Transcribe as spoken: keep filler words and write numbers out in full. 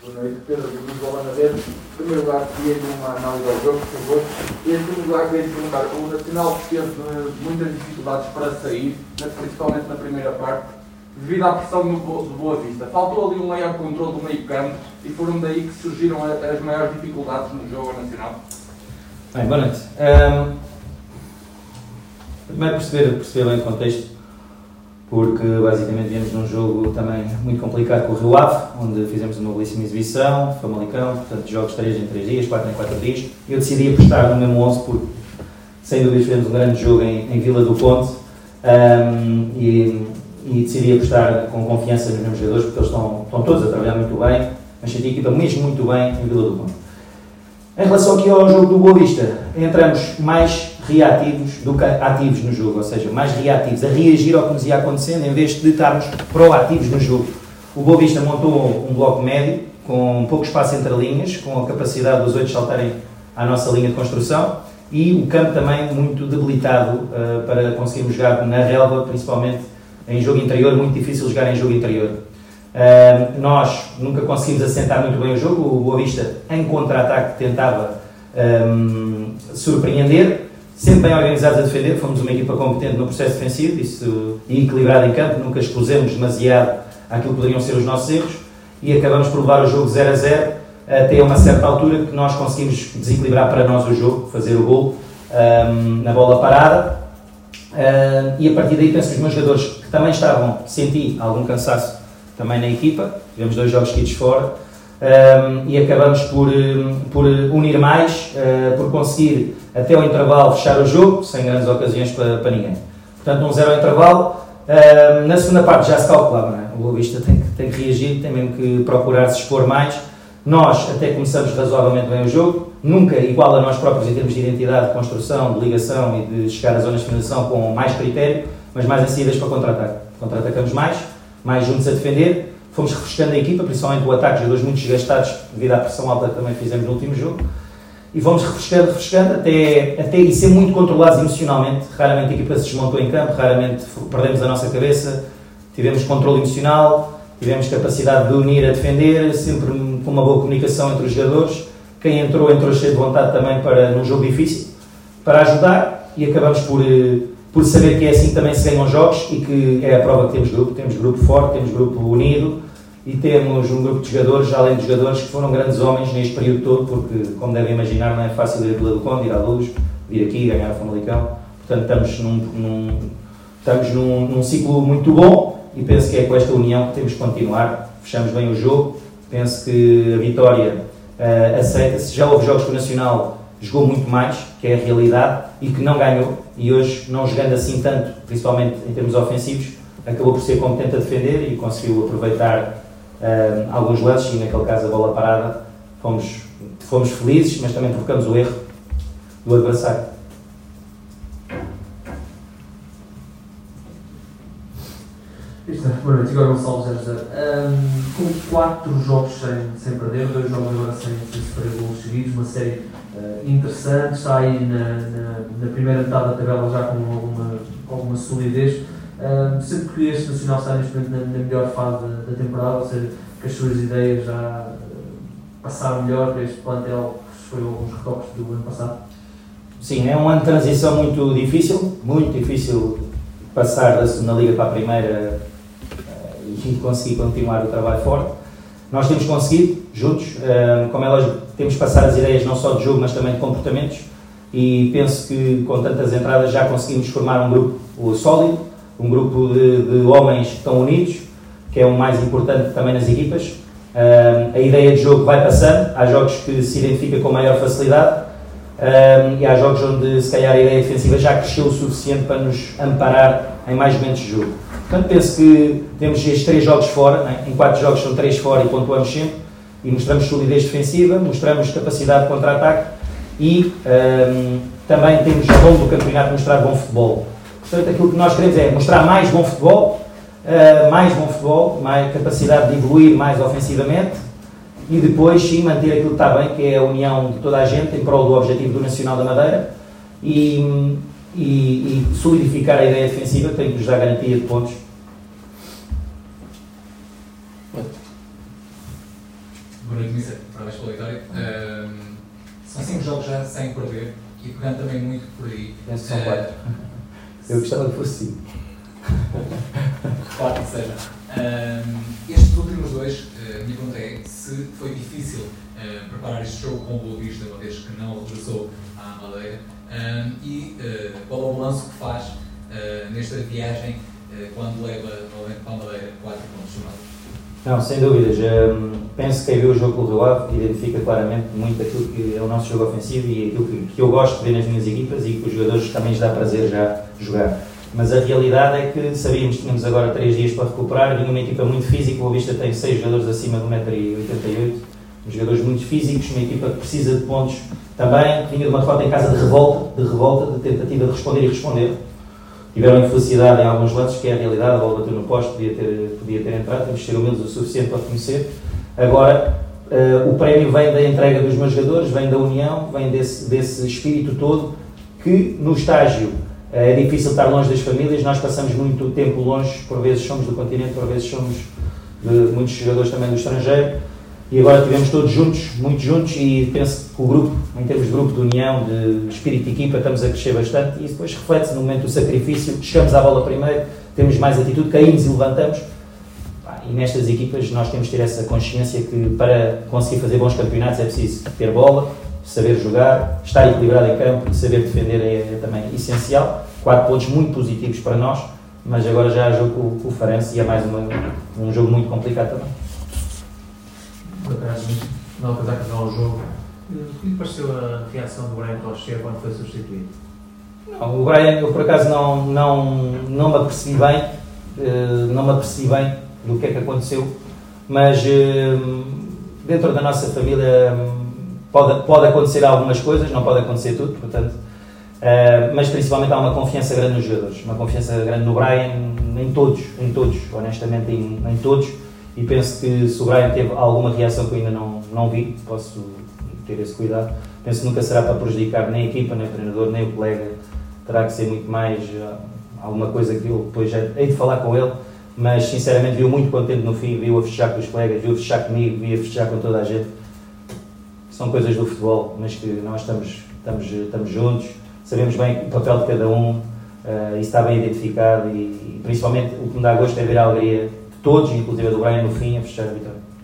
Boa noite, Pedro do Bola na Rede. Em primeiro lugar, queria uma análise ao jogo, por favor. E em segundo lugar, queria perguntar, o Nacional teve muitas dificuldades para sair, principalmente na primeira parte, devido à pressão do Boa Vista. Faltou ali um maior controle do meio campo e foram daí que surgiram as maiores dificuldades no jogo nacional. Bem, boa noite. Um, primeiro perceber, perceber bem o contexto, porque basicamente viemos num jogo também muito complicado com o Rio Ave, onde fizemos uma belíssima exibição, Famalicão, portanto jogos três em três dias, quatro em quatro dias. Eu decidi apostar no mesmo onze porque, sem dúvida, fizemos um grande jogo em, em Vila do Conde um, e, e decidi apostar com confiança nos meus jogadores, porque eles estão, estão todos a trabalhar muito bem, mas senti a equipa mesmo muito bem em Vila do Conde. Em relação aqui ao jogo do Boa Vista, entramos mais reativos do que ativos no jogo, ou seja, mais reativos, a reagir ao que nos ia acontecendo, em vez de estarmos proativos no jogo. O Boa Vista montou um bloco médio, com pouco espaço entre linhas, com a capacidade dos oito saltarem à nossa linha de construção, e o campo também muito debilitado uh, para conseguirmos jogar na relva, principalmente em jogo interior, muito difícil jogar em jogo interior. Uh, nós nunca conseguimos assentar muito bem o jogo, o Boa Vista em contra-ataque tentava um, surpreender, sempre bem organizados a defender, fomos uma equipa competente no processo defensivo isso, e equilibrada em campo, nunca expusemos demasiado aquilo que poderiam ser os nossos erros e acabamos por levar o jogo zero a zero até uma certa altura que nós conseguimos desequilibrar para nós o jogo, fazer o gol um, na bola parada uh, e a partir daí penso que os meus jogadores que também estavam, senti algum cansaço também na equipa, tivemos dois jogos seguidos fora um, e acabamos por, um, por unir mais, uh, por conseguir até ao intervalo fechar o jogo, sem grandes ocasiões para, para ninguém. Portanto, um zero ao intervalo. Uh, na segunda parte já se calculava, não é? O Boa Vista tem que, tem que reagir, tem mesmo que procurar se expor mais. Nós até começamos razoavelmente bem o jogo, nunca igual a nós próprios em termos de identidade, de construção, de ligação e de chegar às zonas de finalização com mais critério, mas mais em saídas para contra-ataque. Contra-atacamos mais, mais juntos a defender, fomos refrescando a equipa, principalmente o ataque, jogadores muito desgastados devido à pressão alta que também fizemos no último jogo, e fomos refrescando, refrescando, até, até e ser muito controlados emocionalmente. Raramente a equipa se desmontou em campo, raramente perdemos a nossa cabeça, tivemos controle emocional, tivemos capacidade de unir a defender, sempre com uma boa comunicação entre os jogadores. Quem entrou, entrou cheio de vontade também para, num jogo difícil, para ajudar, e acabamos por, por saber que é assim que também se ganham jogos e que é a prova que temos grupo, temos grupo forte, temos grupo unido e temos um grupo de jogadores, além de jogadores que foram grandes homens neste período todo, porque, como devem imaginar, não é fácil ir a Vila do Conde, ir à Luz, vir aqui, ganhar a Famalicão. Portanto, estamos num, num, estamos num, num ciclo muito bom e penso que é com esta união que temos que continuar. Fechamos bem o jogo, penso que a vitória uh, aceita-se. Já houve jogos que o Nacional jogou muito mais, que é a realidade, e que não ganhou, e hoje, não jogando assim tanto, principalmente em termos ofensivos, acabou por ser competente a defender e conseguiu aproveitar uh, alguns lances, e naquele caso a bola parada, fomos, fomos felizes, mas também provocamos o erro do adversário. Boa noite, agora Gonçalo zero zero. Um, com quatro jogos sem, sem perder, dois jogos agora sem, sem sofrer golos seguidos, uma série uh, interessante, está aí na, na, na primeira metade da tabela já com alguma, alguma solidez. Um, sempre que este Nacional está neste momento na, na melhor fase da, da temporada, ou seja, que as suas ideias já uh, passaram melhor para este plantel que sofreu alguns retoques do ano passado? Sim, é um ano de transição muito difícil, muito difícil passar da segunda liga para a primeira e conseguir continuar o trabalho forte. Nós temos conseguido, juntos, como é lógico, temos que passar as ideias não só de jogo, mas também de comportamentos, e penso que com tantas entradas já conseguimos formar um grupo sólido, um grupo de, de homens que estão unidos, que é o mais importante também nas equipas. A ideia de jogo vai passando, há jogos que se identifica com maior facilidade, e há jogos onde se calhar a ideia defensiva já cresceu o suficiente para nos amparar em mais momentos de jogo. Portanto, penso que temos estes três jogos fora, né? Em quatro jogos são três fora e pontuamos sempre, e mostramos solidez defensiva, mostramos capacidade de contra-ataque e um, também temos ao longo do campeonato mostrar bom futebol. Portanto, aquilo que nós queremos é mostrar mais bom futebol, uh, mais bom futebol, mais capacidade de evoluir mais ofensivamente e depois sim manter aquilo que está bem, que é a união de toda a gente em prol do objetivo do Nacional da Madeira e E, e solidificar a ideia defensiva que tem que nos dar garantia de pontos. Boa noite, Mister. Parabéns pela vitória. Um, são cinco jogos já sem perder e pegando também muito por aí. Penso que são quatro. Eu gostava que fosse cinco. Quatro que seja. Um, estes últimos dois, uh, a minha pergunta é se foi difícil uh, preparar este jogo com o Boa Vista, uma vez que não regressou à Madeira, um, e uh, qual é o balanço que faz uh, nesta viagem uh, quando leva novamente para a Madeira quatro pontos somados? Não, sem dúvidas. Um, penso que quem viu o jogo com o Rio Ave identifica claramente muito aquilo que é o nosso jogo ofensivo e aquilo que, que eu gosto de ver nas minhas equipas e que os jogadores também lhes dá prazer já jogar. Mas a realidade é que sabíamos que tínhamos agora três dias para recuperar, vinha uma equipa muito física, o Boa Vista tem seis jogadores acima de um metro e oitenta e oito, jogadores muito físicos, uma equipa que precisa de pontos também, vinha de uma derrota em casa de revolta, de revolta, de tentativa de responder e responder. Tiveram infelicidade em alguns lances, que é a realidade, a bola bateu no poste, podia ter, podia ter entrado, temos de ser humildes o suficiente para reconhecer. Agora, uh, o prémio vem da entrega dos meus jogadores, vem da união, vem desse, desse espírito todo, que no estágio uh, é difícil estar longe das famílias, nós passamos muito tempo longe, por vezes somos do continente, por vezes somos de muitos jogadores também do estrangeiro, e agora estivemos todos juntos, muito juntos, e penso que o grupo, em termos de grupo de união, de espírito de equipa, estamos a crescer bastante, e depois reflete-se no momento do sacrifício, chegamos à bola primeiro, temos mais atitude, caímos e levantamos, e nestas equipas nós temos de ter essa consciência que para conseguir fazer bons campeonatos é preciso ter bola, saber jogar, estar equilibrado em campo e saber defender é, é também essencial. Quatro pontos muito positivos para nós, mas agora já há jogo com, com o Farense e é mais uma, um jogo muito complicado também. Por acaso, não apesar de acabar o jogo, o que lhe pareceu a reação do Brian Tocheiro quando foi substituído? Não, o Brian, eu por acaso não, não, não me apercebi bem, não me apercebi bem do que é que aconteceu, mas dentro da nossa família pode, pode acontecer algumas coisas, não pode acontecer tudo, portanto, mas principalmente há uma confiança grande nos jogadores, uma confiança grande no Brian, em todos, em todos, honestamente em, em todos. E penso que se o Brian teve alguma reação que eu ainda não, não vi, posso ter esse cuidado, penso que nunca será para prejudicar nem a equipa, nem o treinador, nem o colega, terá que ser muito mais uh, alguma coisa que eu depois já hei de falar com ele, mas sinceramente viu muito contente no fim, viu a festejar com os colegas, viu a festejar comigo, viu a festejar com toda a gente. São coisas do futebol, mas que nós estamos, estamos, estamos juntos, sabemos bem o papel de cada um, uh, isso está bem identificado e, e principalmente o que me dá gosto é ver a alegria todos, inclusive a do Brian, no fim, a fechar a vitória.